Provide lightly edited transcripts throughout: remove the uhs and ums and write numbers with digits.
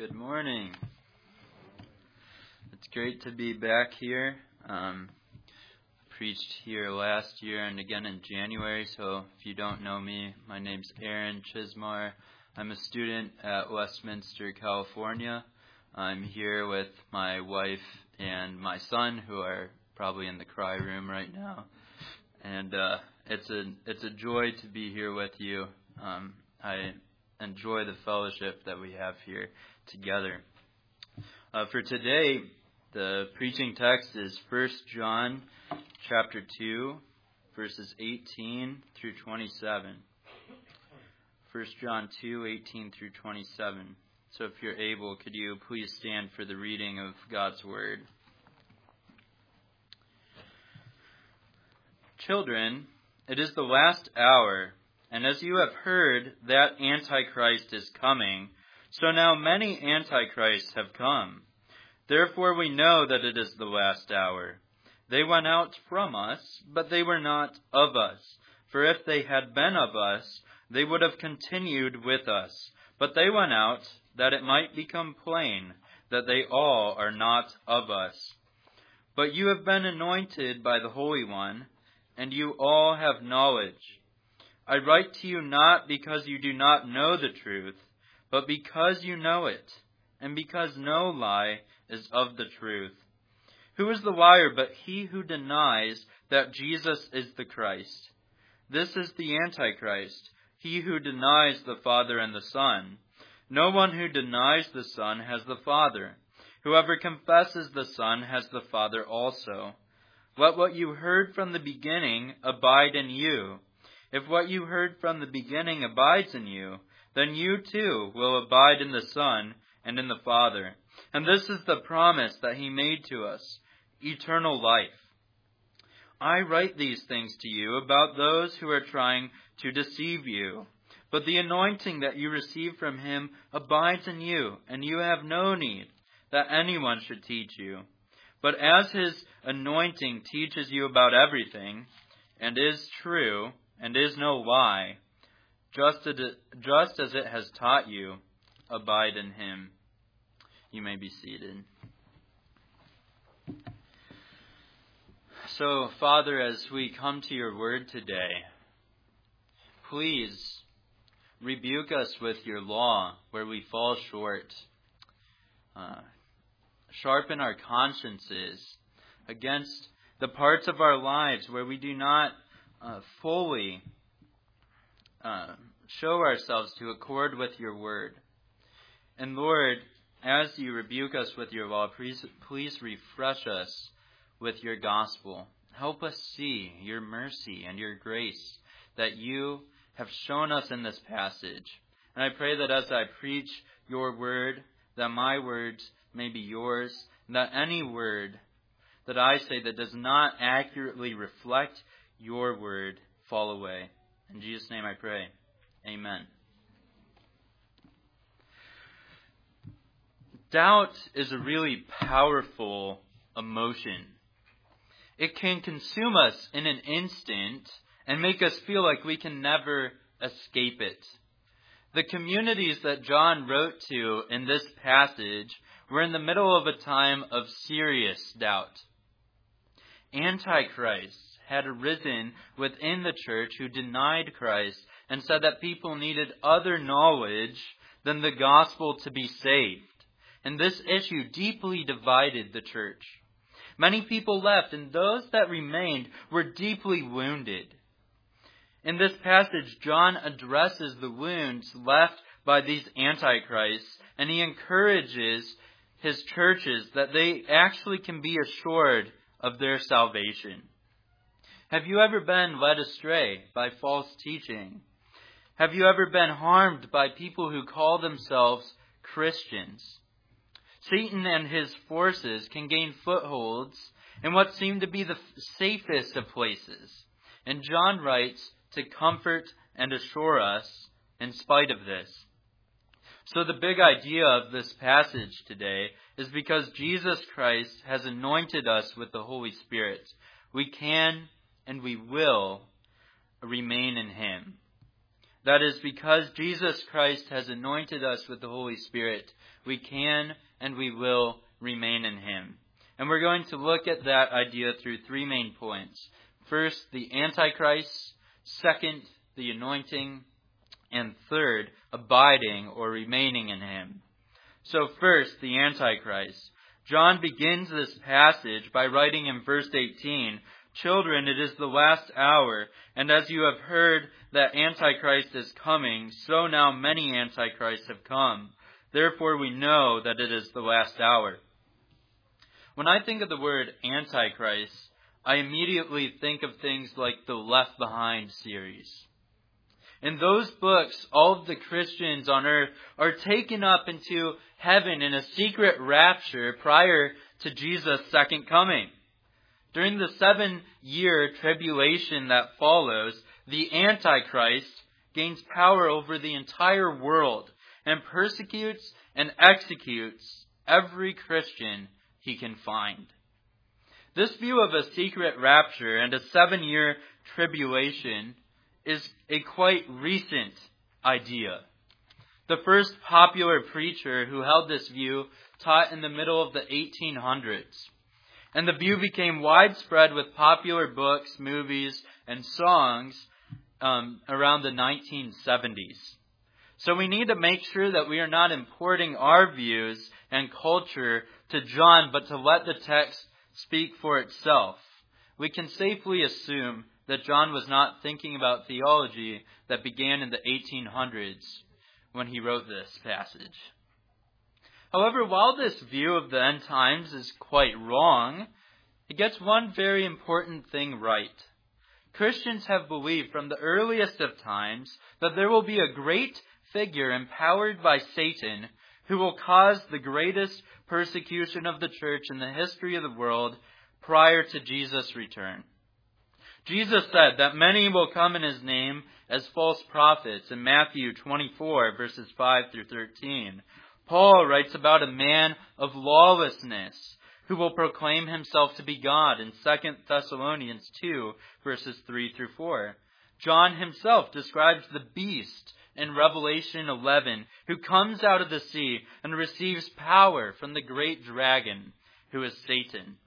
Good morning. It's great to be back here. Preached here last year and again in January, so if you don't know me, my name's Aaron Chismar. I'm a student at Westminster, California. I'm here with my wife and my son, who are probably in the cry room right now. And it's a joy to be here with you. I enjoy the fellowship that we have here together. For today, the preaching text is 1 John chapter 2, verses 18 through 27. 1 John 2, 18 through 27. So if you're able, could you please stand for the reading of God's Word? Children, it is the last hour, and as you have heard that Antichrist is coming, so now many Antichrists have come. Therefore we know that it is the last hour. They went out from us, but they were not of us. For if they had been of us, they would have continued with us. But they went out, that it might become plain that they all are not of us. But you have been anointed by the Holy One, and you all have knowledge. I write to you not because you do not know the truth, but because you know it, and because no lie is of the truth. Who is the liar but he who denies that Jesus is the Christ? This is the Antichrist, he who denies the Father and the Son. No one who denies the Son has the Father. Whoever confesses the Son has the Father also. Let what you heard from the beginning abide in you. If what you heard from the beginning abides in you, then you too will abide in the Son and in the Father. And this is the promise that he made to us, eternal life. I write these things to you about those who are trying to deceive you. But the anointing that you receive from him abides in you, and you have no need that anyone should teach you. But as his anointing teaches you about everything, and is true, and is no lie, just as it has taught you, abide in him. You may be seated. So, Father, as we come to your word today, please rebuke us with your law where we fall short. Sharpen our consciences against the parts of our lives where we do not fully show ourselves to accord with your word. And Lord, as you rebuke us with your law, please refresh us with your gospel. Help us see your mercy and your grace that you have shown us in this passage. And I pray that as I preach your word, that my words may be yours, and that any word that I say that does not accurately reflect your word fall away. In Jesus' name I pray. Amen. Doubt is a really powerful emotion. It can consume us in an instant and make us feel like we can never escape it. The communities that John wrote to in this passage were in the middle of a time of serious doubt. Antichrists had arisen within the church who denied Christ and said that people needed other knowledge than the gospel to be saved. And this issue deeply divided the church. Many people left, and those that remained were deeply wounded. In this passage, John addresses the wounds left by these antichrists, and he encourages his churches that they actually can be assured of their salvation. Have you ever been led astray by false teaching? Have you ever been harmed by people who call themselves Christians? Satan and his forces can gain footholds in what seem to be the safest of places. And John writes to comfort and assure us in spite of this. So the big idea of this passage today is because Jesus Christ has anointed us with the Holy Spirit, we can and we will remain in him. That is, because Jesus Christ has anointed us with the Holy Spirit, we can and we will remain in Him. And we're going to look at that idea through three main points. First, the Antichrist. Second, the anointing. And third, abiding or remaining in Him. So first, the Antichrist. John begins this passage by writing in verse 18, "Children, it is the last hour, and as you have heard that Antichrist is coming, so now many Antichrists have come. Therefore we know that it is the last hour." When I think of the word Antichrist, I immediately think of things like the Left Behind series. In those books, all of the Christians on earth are taken up into heaven in a secret rapture prior to Jesus' second coming. During the 7-year tribulation that follows, the Antichrist gains power over the entire world and persecutes and executes every Christian he can find. This view of a secret rapture and a 7-year tribulation is a quite recent idea. The first popular preacher who held this view taught in the middle of the 1800s. And the view became widespread with popular books, movies, and songs around the 1970s. So we need to make sure that we are not importing our views and culture to John, but to let the text speak for itself. We can safely assume that John was not thinking about theology that began in the 1800s when he wrote this passage. However, while this view of the end times is quite wrong, it gets one very important thing right. Christians have believed from the earliest of times that there will be a great figure empowered by Satan who will cause the greatest persecution of the church in the history of the world prior to Jesus' return. Jesus said that many will come in His name as false prophets in Matthew 24, verses 5 through 13. Paul writes about a man of lawlessness who will proclaim himself to be God in 2 Thessalonians 2, verses 3 through 4. John himself describes the beast in Revelation 11, who comes out of the sea and receives power from the great dragon, who is Satan.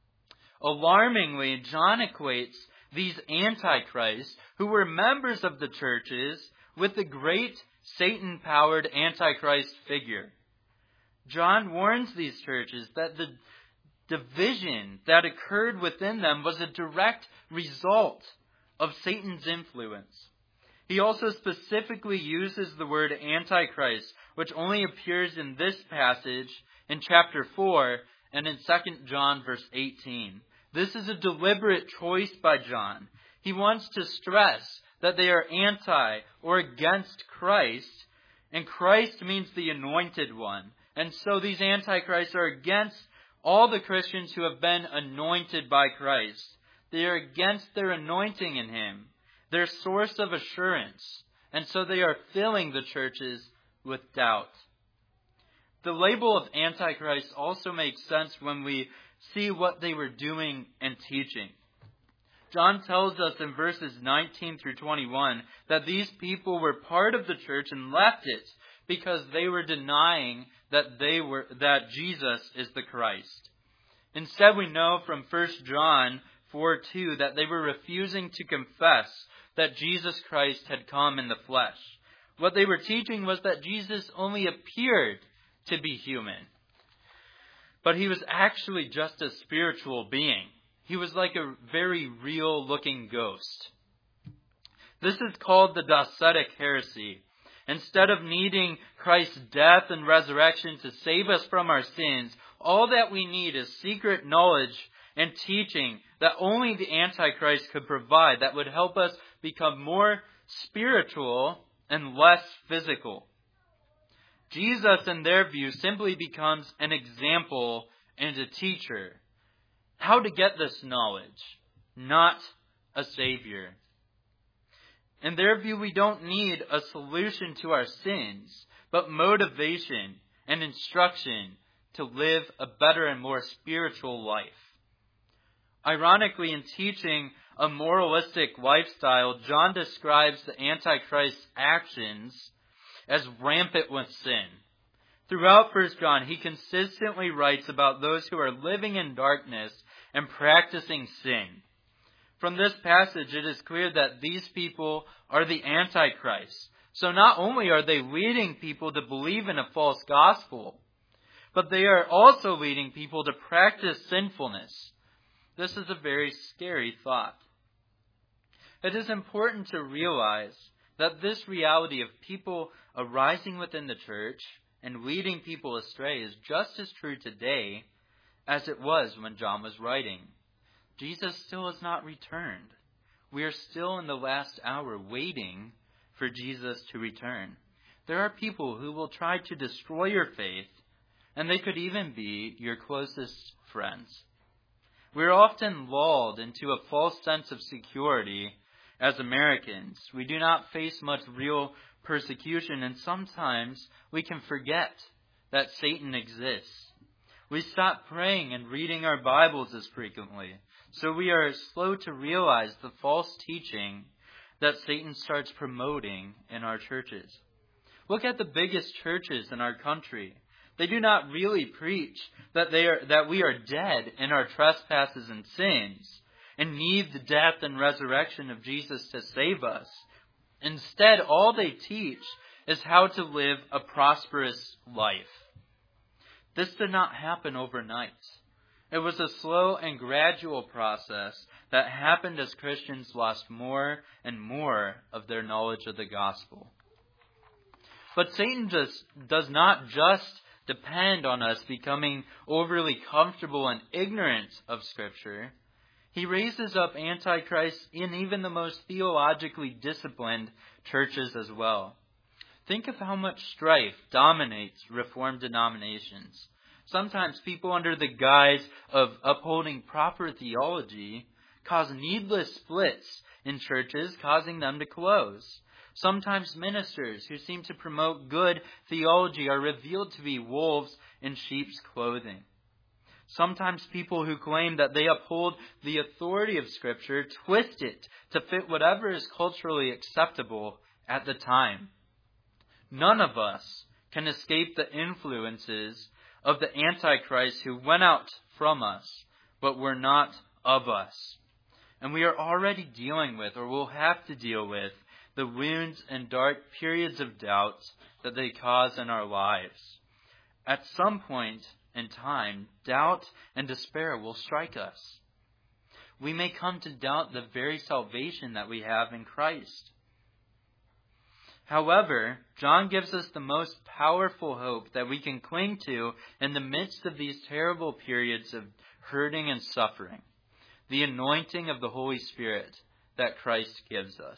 Alarmingly, John equates these antichrists, who were members of the churches, with the great Satan-powered antichrist figure. John warns these churches that the division that occurred within them was a direct result of Satan's influence. He also specifically uses the word Antichrist, which only appears in this passage in chapter 4 and in 2 John verse 18. This is a deliberate choice by John. He wants to stress that they are anti or against Christ, and Christ means the anointed one. And so these antichrists are against all the Christians who have been anointed by Christ. They are against their anointing in Him, their source of assurance, and so they are filling the churches with doubt. The label of Antichrist also makes sense when we see what they were doing and teaching. John tells us in verses 19 through 21 that these people were part of the church and left it because they were denying that Jesus is the Christ. Instead, we know from 1 John 4:2 that they were refusing to confess that Jesus Christ had come in the flesh. What they were teaching was that Jesus only appeared to be human, but He was actually just a spiritual being. He was like a very real-looking ghost. This is called the Docetic heresy. Instead of needing Christ's death and resurrection to save us from our sins, all that we need is secret knowledge and teaching that only the Antichrist could provide that would help us become more spiritual and less physical. Jesus, in their view, simply becomes an example and a teacher. How to get this knowledge, not a savior. In their view, we don't need a solution to our sins, but motivation and instruction to live a better and more spiritual life. Ironically, in teaching a moralistic lifestyle, John describes the Antichrist's actions as rampant with sin. Throughout 1 John, he consistently writes about those who are living in darkness and practicing sin. From this passage, it is clear that these people are the Antichrist. So not only are they leading people to believe in a false gospel, but they are also leading people to practice sinfulness. This is a very scary thought. It is important to realize that this reality of people arising within the church and leading people astray is just as true today as it was when John was writing. Jesus still has not returned. We are still in the last hour waiting for Jesus to return. There are people who will try to destroy your faith, and they could even be your closest friends. We are often lulled into a false sense of security as Americans. We do not face much real persecution, and sometimes we can forget that Satan exists. We stop praying and reading our Bibles as frequently, so we are slow to realize the false teaching that Satan starts promoting in our churches. Look at the biggest churches in our country. They do not really preach that we are dead in our trespasses and sins and need the death and resurrection of Jesus to save us. Instead, all they teach is how to live a prosperous life. This did not happen overnight. It was a slow and gradual process that happened as Christians lost more and more of their knowledge of the gospel. But Satan does not just depend on us becoming overly comfortable and ignorant of Scripture. He raises up antichrists in even the most theologically disciplined churches as well. Think of how much strife dominates Reformed denominations. Sometimes people, under the guise of upholding proper theology, cause needless splits in churches, causing them to close. Sometimes ministers who seem to promote good theology are revealed to be wolves in sheep's clothing. Sometimes people who claim that they uphold the authority of Scripture twist it to fit whatever is culturally acceptable at the time. None of us can escape the influences of the Antichrist who went out from us, but were not of us. And we are already dealing with, or will have to deal with, the wounds and dark periods of doubt that they cause in our lives. At some point in time, doubt and despair will strike us. We may come to doubt the very salvation that we have in Christ. However, John gives us the most powerful hope that we can cling to in the midst of these terrible periods of hurting and suffering: the anointing of the Holy Spirit that Christ gives us.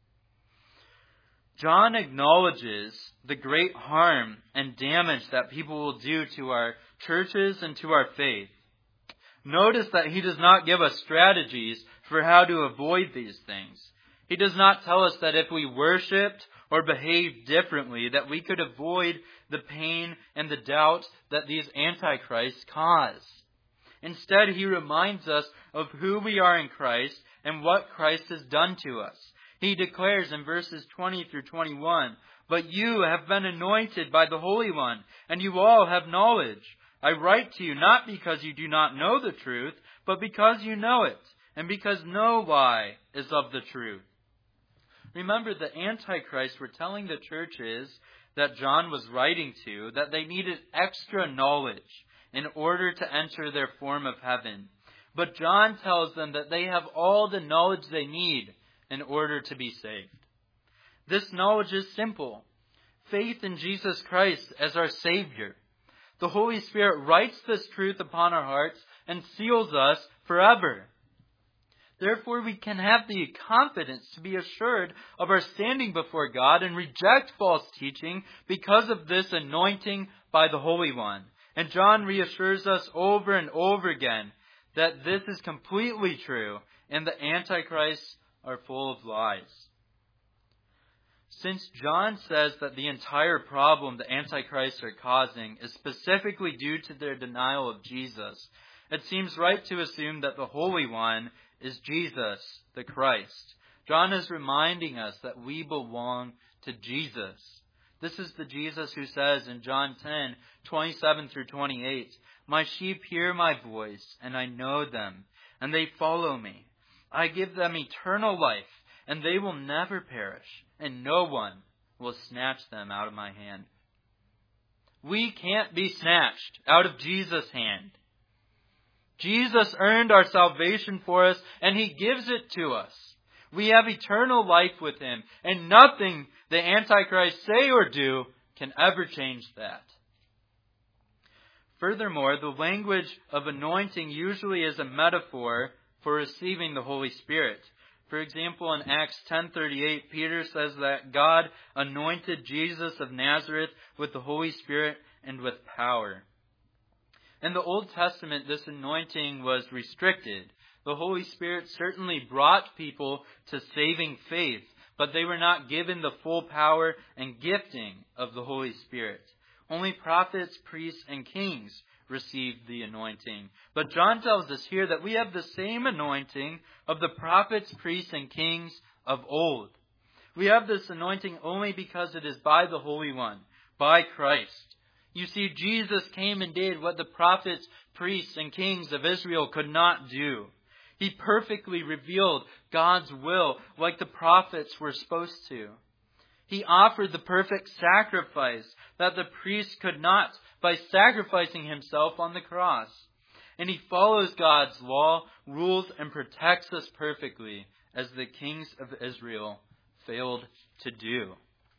John acknowledges the great harm and damage that people will do to our churches and to our faith. Notice that he does not give us strategies for how to avoid these things. He does not tell us that if we worshipped or behaved differently, that we could avoid the pain and the doubt that these antichrists cause. Instead, he reminds us of who we are in Christ and what Christ has done to us. He declares in verses 20 through 21, "But you have been anointed by the Holy One, and you all have knowledge. I write to you not because you do not know the truth, but because you know it, and because no lie is of the truth." Remember, the Antichrists were telling the churches that John was writing to that they needed extra knowledge in order to enter their form of heaven. But John tells them that they have all the knowledge they need in order to be saved. This knowledge is simple: faith in Jesus Christ as our Savior. The Holy Spirit writes this truth upon our hearts and seals us forever. Therefore, we can have the confidence to be assured of our standing before God and reject false teaching because of this anointing by the Holy One. And John reassures us over and over again that this is completely true, and the Antichrists are full of lies. Since John says that the entire problem the Antichrists are causing is specifically due to their denial of Jesus, it seems right to assume that the Holy One is Jesus, the Christ. John is reminding us that we belong to Jesus. This is the Jesus who says in John 10:27 through 28, "My sheep hear my voice, and I know them, and they follow me. I give them eternal life, and they will never perish, and no one will snatch them out of my hand." We can't be snatched out of Jesus' hand. Jesus earned our salvation for us, and He gives it to us. We have eternal life with Him, and nothing the Antichrist say or do can ever change that. Furthermore, the language of anointing usually is a metaphor for receiving the Holy Spirit. For example, in Acts 10:38, Peter says that God anointed Jesus of Nazareth with the Holy Spirit and with power. In the Old Testament, this anointing was restricted. The Holy Spirit certainly brought people to saving faith, but they were not given the full power and gifting of the Holy Spirit. Only prophets, priests, and kings received the anointing. But John tells us here that we have the same anointing of the prophets, priests, and kings of old. We have this anointing only because it is by the Holy One, by Christ. You see, Jesus came and did what the prophets, priests, and kings of Israel could not do. He perfectly revealed God's will like the prophets were supposed to. He offered the perfect sacrifice that the priest could not by sacrificing Himself on the cross. And He follows God's law, rules, and protects us perfectly, as the kings of Israel failed to do.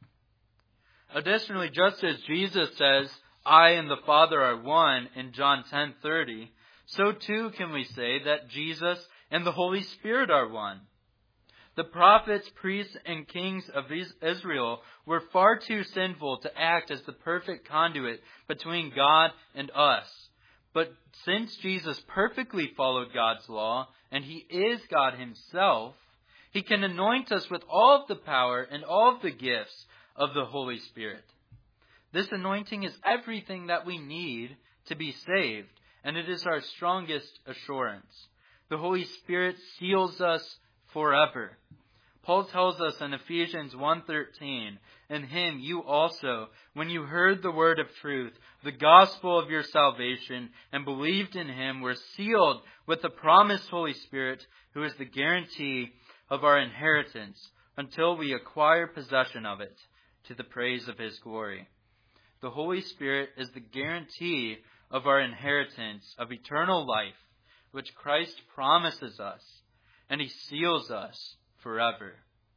Additionally, just as Jesus says, "I and the Father are one," in John 10:30, so too can we say that Jesus and the Holy Spirit are one. The prophets, priests, and kings of Israel were far too sinful to act as the perfect conduit between God and us. But since Jesus perfectly followed God's law, and He is God Himself, He can anoint us with all of the power and all of the gifts of the Holy Spirit. This anointing is everything that we need to be saved, and it is our strongest assurance. The Holy Spirit seals us forever. Paul tells us in Ephesians 1:13, "In Him you also, when you heard the word of truth, the gospel of your salvation, and believed in Him, were sealed with the promised Holy Spirit, who is the guarantee of our inheritance, until we acquire possession of it, to the praise of His glory." The Holy Spirit is the guarantee of our inheritance of eternal life, which Christ promises us, and He seals us forever.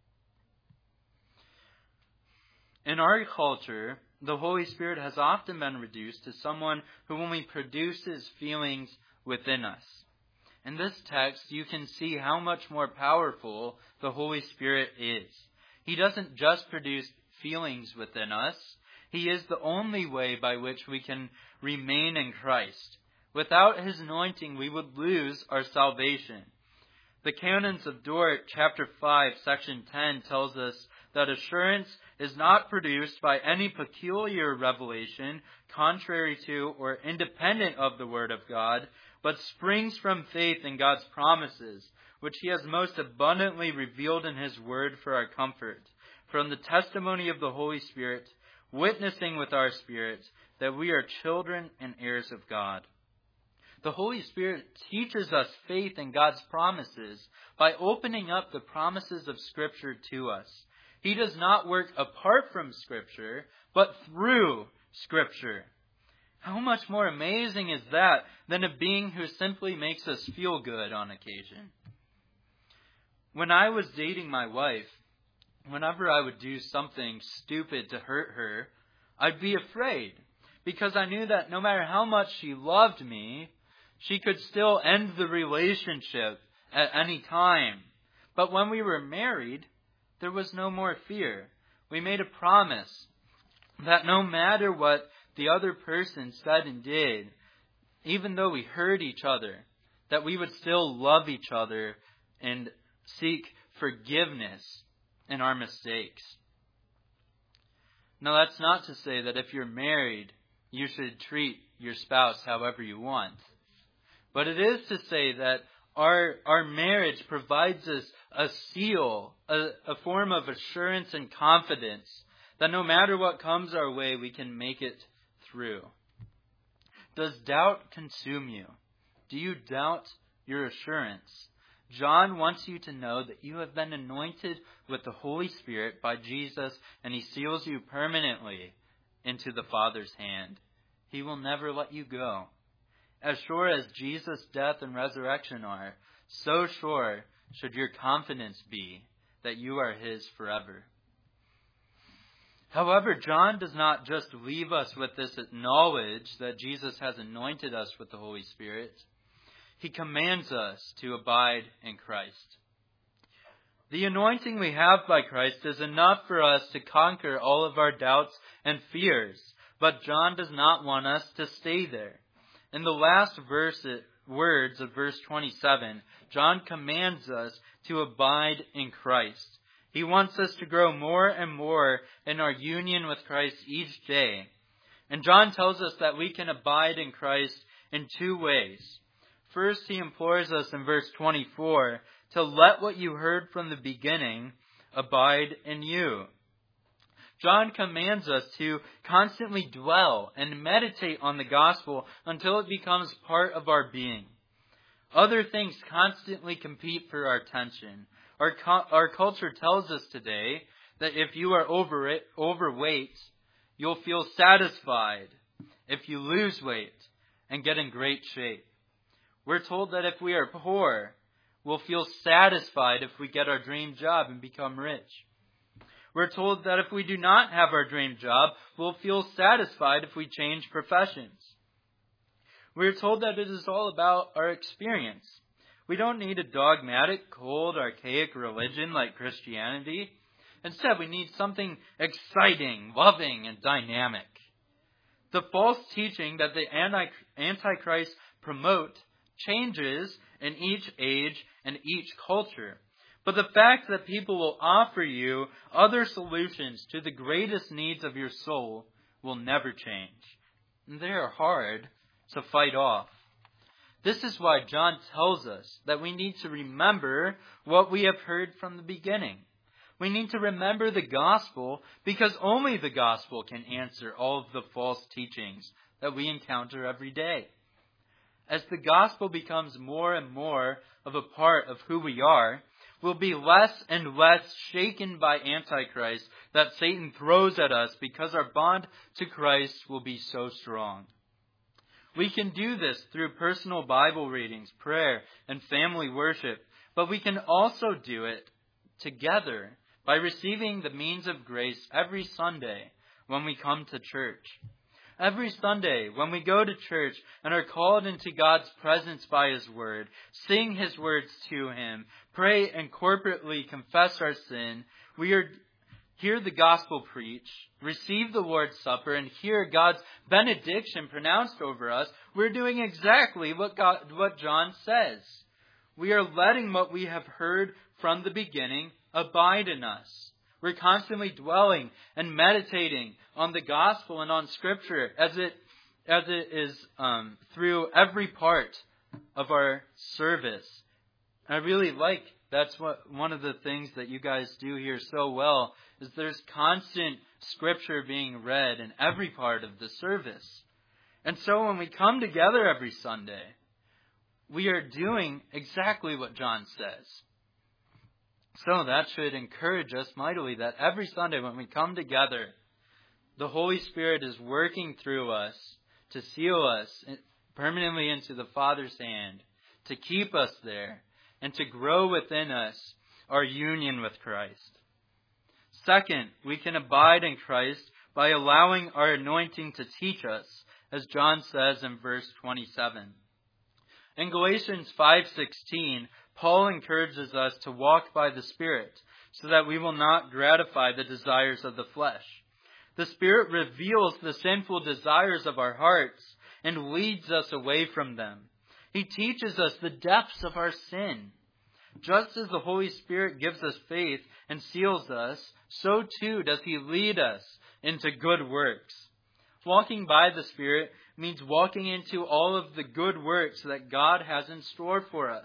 In our culture, the Holy Spirit has often been reduced to someone who only produces feelings within us. In this text, you can see how much more powerful the Holy Spirit is. He doesn't just produce feelings within us. He is the only way by which we can remain in Christ. Without His anointing, we would lose our salvation. The Canons of Dort, chapter 5, section 10, tells us that assurance is not produced by any peculiar revelation contrary to or independent of the Word of God, but springs from faith in God's promises, which He has most abundantly revealed in His Word for our comfort, from the testimony of the Holy Spirit, witnessing with our spirit that we are children and heirs of God. The Holy Spirit teaches us faith in God's promises by opening up the promises of Scripture to us. He does not work apart from Scripture, but through Scripture. How much more amazing is that than a being who simply makes us feel good on occasion? When I was dating my wife, whenever I would do something stupid to hurt her, I'd be afraid, because I knew that no matter how much she loved me, she could still end the relationship at any time. But when we were married, there was no more fear. We made a promise that no matter what the other person said and did, even though we hurt each other, that we would still love each other and seek forgiveness in our mistakes. Now, that's not to say that if you're married, you should treat your spouse however you want. But it is to say that Our marriage provides us a seal, a form of assurance and confidence that no matter what comes our way, we can make it through. Does doubt consume you? Do you doubt your assurance? John wants you to know that you have been anointed with the Holy Spirit by Jesus, and He seals you permanently into the Father's hand. He will never let you go. As sure as Jesus' death and resurrection are, so sure should your confidence be that you are His forever. However, John does not just leave us with this knowledge that Jesus has anointed us with the Holy Spirit. He commands us to abide in Christ. The anointing we have by Christ is enough for us to conquer all of our doubts and fears, but John does not want us to stay there. In the last words of verse 27, John commands us to abide in Christ. He wants us to grow more and more in our union with Christ each day. And John tells us that we can abide in Christ in two ways. First, he implores us in verse 24 to let what you heard from the beginning abide in you. John commands us to constantly dwell and meditate on the gospel until it becomes part of our being. Other things constantly compete for our attention. Our culture tells us today that if you are overweight, you'll feel satisfied if you lose weight and get in great shape. We're told that if we are poor, we'll feel satisfied if we get our dream job and become rich. We're told that if we do not have our dream job, we'll feel satisfied if we change professions. We're told that it is all about our experience. We don't need a dogmatic, cold, archaic religion like Christianity. Instead, we need something exciting, loving, and dynamic. The false teaching that the Antichrist promote changes in each age and each culture. But the fact that people will offer you other solutions to the greatest needs of your soul will never change. And they are hard to fight off. This is why John tells us that we need to remember what we have heard from the beginning. We need to remember the gospel because only the gospel can answer all of the false teachings that we encounter every day. As the gospel becomes more and more of a part of who we are, we'll be less and less shaken by Antichrist that Satan throws at us because our bond to Christ will be so strong. We can do this through personal Bible readings, prayer, and family worship, but we can also do it together by receiving the means of grace every Sunday when we come to church. Every Sunday when we go to church and are called into God's presence by His Word, sing His words to Him, pray and corporately confess our sin, we hear the gospel preached, receive the Lord's Supper, and hear God's benediction pronounced over us, we're doing exactly what John says. We are letting what we have heard from the beginning abide in us. We're constantly dwelling and meditating on the gospel and on Scripture as it is through every part of our service. I really like that's one of the things that you guys do here so well is there's constant Scripture being read in every part of the service. And so when we come together every Sunday, we are doing exactly what John says. So that should encourage us mightily that every Sunday when we come together, the Holy Spirit is working through us to seal us permanently into the Father's hand, to keep us there, and to grow within us our union with Christ. Second, we can abide in Christ by allowing our anointing to teach us, as John says in verse 27. In Galatians 5:16, Paul encourages us to walk by the Spirit so that we will not gratify the desires of the flesh. The Spirit reveals the sinful desires of our hearts and leads us away from them. He teaches us the depths of our sin. Just as the Holy Spirit gives us faith and seals us, so too does He lead us into good works. Walking by the Spirit means walking into all of the good works that God has in store for us.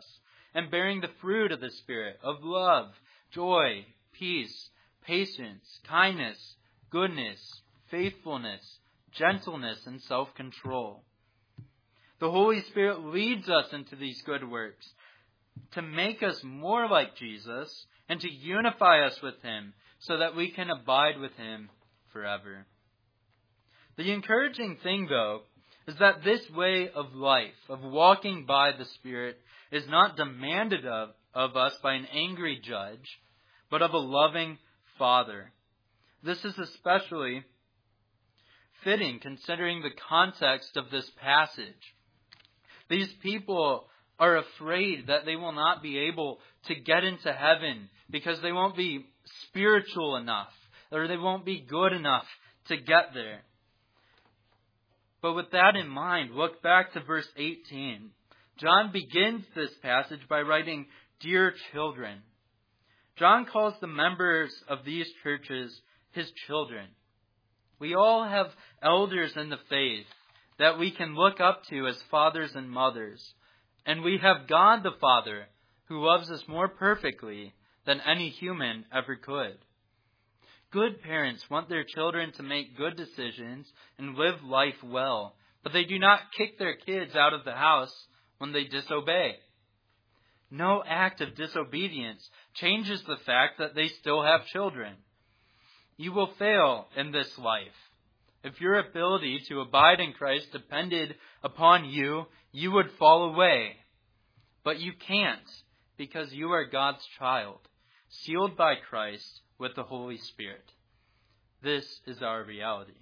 and bearing the fruit of the Spirit of love, joy, peace, patience, kindness, goodness, faithfulness, gentleness, and self-control. The Holy Spirit leads us into these good works to make us more like Jesus and to unify us with Him so that we can abide with Him forever. The encouraging thing, though, is that this way of life, of walking by the Spirit, is not demanded of us by an angry judge, but of a loving Father. This is especially fitting considering the context of this passage. These people are afraid that they will not be able to get into heaven because they won't be spiritual enough, or they won't be good enough to get there. But with that in mind, look back to verse 18. John begins this passage by writing, "Dear children." John calls the members of these churches his children. We all have elders in the faith that we can look up to as fathers and mothers. And we have God the Father, who loves us more perfectly than any human ever could. Good parents want their children to make good decisions and live life well, but they do not kick their kids out of the house when they disobey. No act of disobedience changes the fact that they still have children. You will fail in this life. If your ability to abide in Christ depended upon you, you would fall away. But you can't, because you are God's child, sealed by Christ with the Holy Spirit. This is our reality.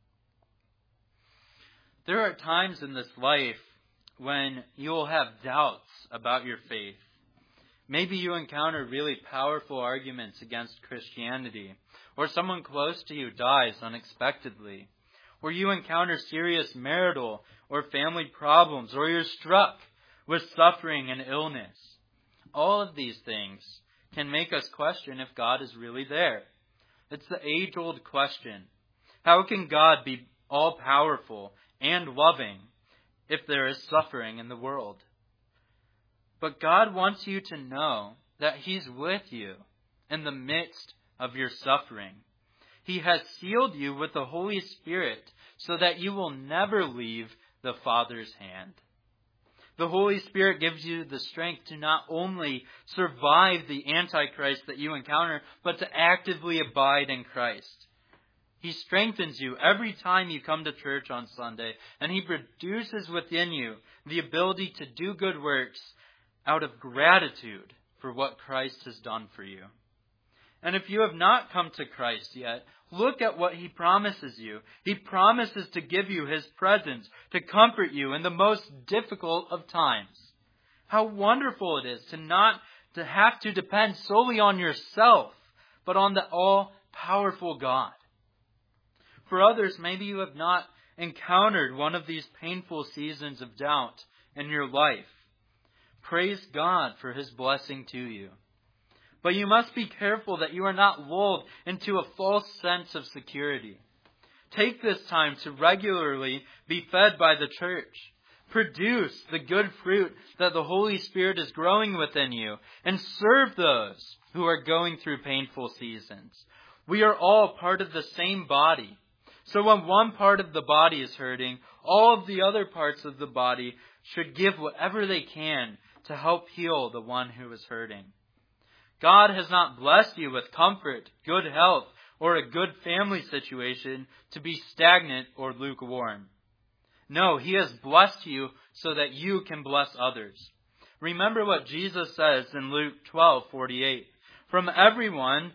There are times in this life when you will have doubts about your faith. Maybe you encounter really powerful arguments against Christianity, or someone close to you dies unexpectedly, or you encounter serious marital or family problems, or you're struck with suffering and illness. All of these things can make us question if God is really there. It's the age-old question. How can God be all-powerful and loving if there is suffering in the world? But God wants you to know that He's with you in the midst of your suffering. He has sealed you with the Holy Spirit so that you will never leave the Father's hand. The Holy Spirit gives you the strength to not only survive the Antichrist that you encounter, but to actively abide in Christ. He strengthens you every time you come to church on Sunday, and He produces within you the ability to do good works out of gratitude for what Christ has done for you. And if you have not come to Christ yet, look at what He promises you. He promises to give you His presence, to comfort you in the most difficult of times. How wonderful it is to have to depend solely on yourself, but on the all-powerful God. For others, maybe you have not encountered one of these painful seasons of doubt in your life. Praise God for His blessing to you. But you must be careful that you are not lulled into a false sense of security. Take this time to regularly be fed by the church. Produce the good fruit that the Holy Spirit is growing within you, and serve those who are going through painful seasons. We are all part of the same body. So when one part of the body is hurting, all of the other parts of the body should give whatever they can to help heal the one who is hurting. God has not blessed you with comfort, good health, or a good family situation to be stagnant or lukewarm. No, He has blessed you so that you can bless others. Remember what Jesus says in Luke 12:48. From everyone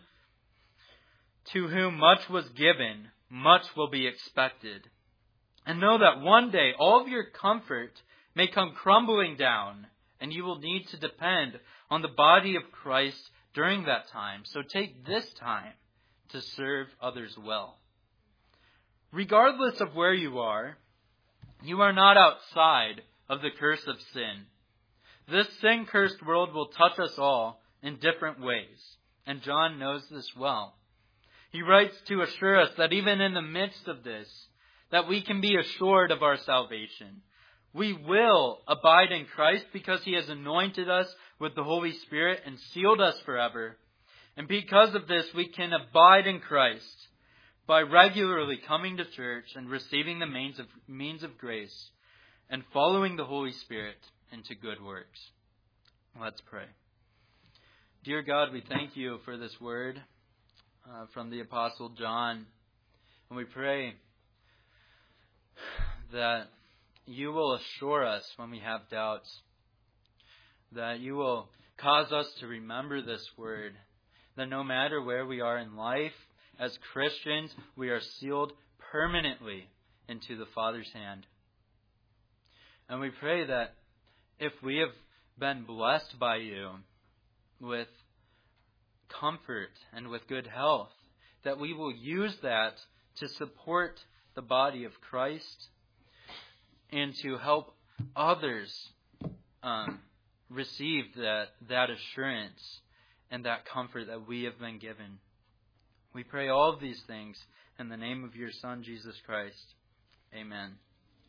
to whom much was given, much will be expected. And know that one day all of your comfort may come crumbling down, and you will need to depend on the body of Christ during that time. So take this time to serve others well. Regardless of where you are not outside of the curse of sin. This sin-cursed world will touch us all in different ways, and John knows this well. He writes to assure us that even in the midst of this, that we can be assured of our salvation. We will abide in Christ because He has anointed us with the Holy Spirit and sealed us forever. And because of this, we can abide in Christ by regularly coming to church and receiving the means of grace and following the Holy Spirit into good works. Let's pray. Dear God, we thank You for this word from the Apostle John. And we pray that You will assure us when we have doubts, that You will cause us to remember this word, that no matter where we are in life, as Christians, we are sealed permanently into the Father's hand. And we pray that if we have been blessed by You with comfort and with good health, that we will use that to support the body of Christ and to help others receive that assurance and that comfort that we have been given. We pray all of these things in the name of Your Son, Jesus Christ. Amen.